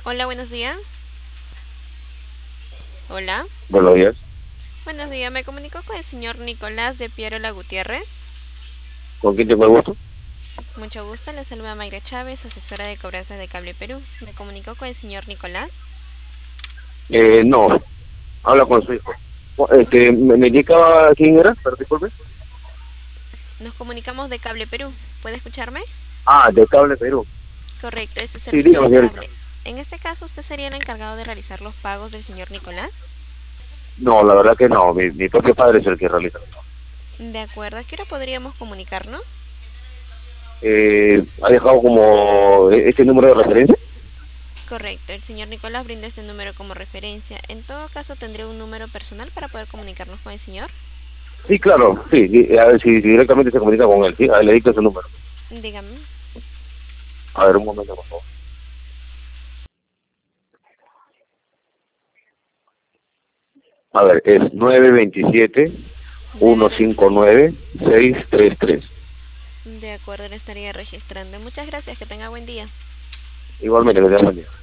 Hola, buenos días. Hola. Buenos días. Buenos días, me comunico con el señor Nicolás de Pierola Gutiérrez. ¿Con quién tengo el gusto? Mucho gusto, le saluda Mayra Chávez, asesora de cobranza de Cable Perú. Me comunico con el señor Nicolás. No, habla con su hijo. ¿Me indica quién era? Pero disculpe. Nos comunicamos de Cable Perú. ¿Puede escucharme? Ah, de Cable Perú. Correcto, es el Sí, servicio dígame, de señorita. cable. En este caso, usted sería el encargado de realizar los pagos del señor Nicolás. No, la verdad que no. Mi propio padre es el que realiza. De acuerdo, ¿a qué hora podríamos comunicarnos? ¿Ha dejado como este número de referencia? Correcto, el señor Nicolás brinda este número como referencia. En todo caso, tendré un número personal para poder comunicarnos con el señor. Sí, claro, sí. A ver si directamente se comunica con él, ¿sí? A ver, le dicto su número. Dígame. A ver, un momento, por favor. A ver, es 927. 927-159-633. De acuerdo, le estaría registrando. Muchas gracias, que tenga buen día. Igualmente, que tenga buen día.